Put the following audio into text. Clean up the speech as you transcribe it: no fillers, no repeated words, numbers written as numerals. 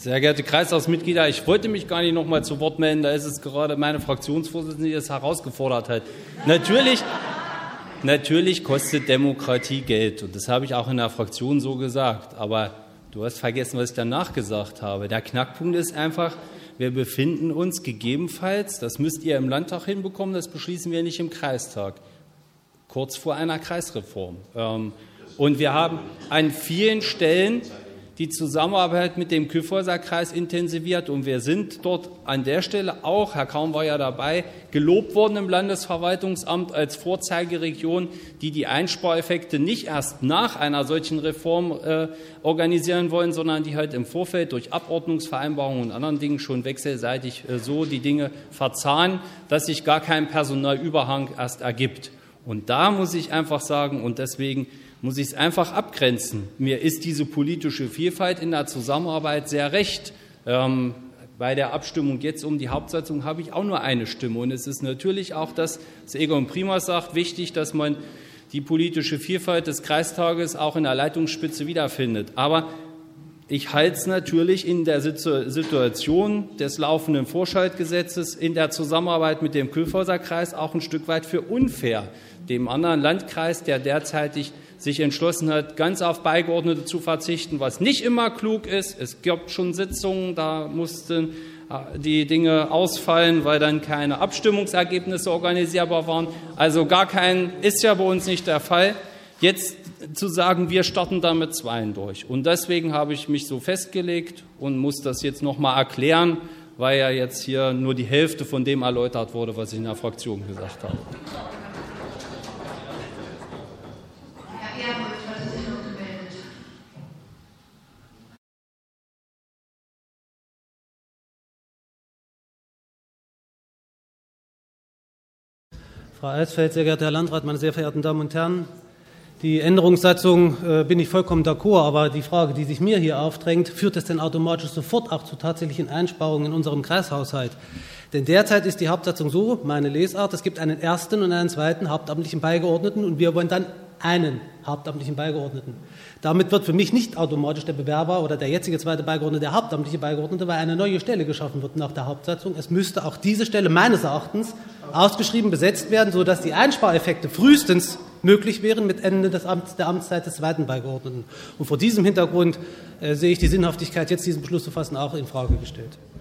Sehr geehrte Kreistagsmitglieder, ich wollte mich gar nicht noch mal zu Wort melden, da ist es gerade meine Fraktionsvorsitzende, die es herausgefordert hat. Natürlich kostet Demokratie Geld und das habe ich auch in der Fraktion so gesagt, aber du hast vergessen, was ich danach gesagt habe. Der Knackpunkt ist einfach, wir befinden uns gegebenenfalls, das müsst ihr im Landtag hinbekommen, das beschließen wir nicht im Kreistag, kurz vor einer Kreisreform. Und wir haben an vielen Stellen die Zusammenarbeit mit dem Kyffhäuser Kreis intensiviert und wir sind dort an der Stelle auch, Herr Kaum war ja dabei, gelobt worden im Landesverwaltungsamt als Vorzeigeregion, die die Einspareffekte nicht erst nach einer solchen Reform organisieren wollen, sondern die halt im Vorfeld durch Abordnungsvereinbarungen und anderen Dingen schon wechselseitig so die Dinge verzahnen, dass sich gar kein Personalüberhang erst ergibt. Und da muss ich einfach sagen, und deswegen muss ich es einfach abgrenzen. Mir ist diese politische Vielfalt in der Zusammenarbeit sehr recht. Bei der Abstimmung jetzt um die Hauptsatzung habe ich auch nur eine Stimme. Und es ist natürlich auch, was Egon Primas sagt, wichtig, dass man die politische Vielfalt des Kreistages auch in der Leitungsspitze wiederfindet. Aber ich halte es natürlich in der Situation des laufenden Vorschaltgesetzes in der Zusammenarbeit mit dem Kyffhäuser Kreis auch ein Stück weit für unfair, dem anderen Landkreis, der derzeitig sich entschlossen hat, ganz auf Beigeordnete zu verzichten, was nicht immer klug ist. Es gibt schon Sitzungen, da mussten die Dinge ausfallen, weil dann keine Abstimmungsergebnisse organisierbar waren. Also ist ja bei uns nicht der Fall. Jetzt zu sagen, wir starten da mit Zweien durch. Und deswegen habe ich mich so festgelegt und muss das jetzt noch mal erklären, weil ja jetzt hier nur die Hälfte von dem erläutert wurde, was ich in der Fraktion gesagt habe. Frau Alsfeld, sehr geehrter Herr Landrat, meine sehr verehrten Damen und Herren, die Änderungssatzung bin ich vollkommen d'accord, aber die Frage, die sich mir hier aufdrängt, führt es denn automatisch sofort auch zu tatsächlichen Einsparungen in unserem Kreishaushalt? Denn derzeit ist die Hauptsatzung so, meine Lesart, es gibt einen ersten und einen zweiten hauptamtlichen Beigeordneten und wir wollen dann einen hauptamtlichen Beigeordneten. Damit wird für mich nicht automatisch der Bewerber oder der jetzige zweite Beigeordnete der hauptamtliche Beigeordnete, weil eine neue Stelle geschaffen wird nach der Hauptsatzung. Es müsste auch diese Stelle meines Erachtens ausgeschrieben besetzt werden, sodass die Einspareffekte frühestens möglich wären mit Ende der Amtszeit des zweiten Beigeordneten. Und vor diesem Hintergrund sehe ich die Sinnhaftigkeit, jetzt diesen Beschluss zu fassen, auch in Frage gestellt.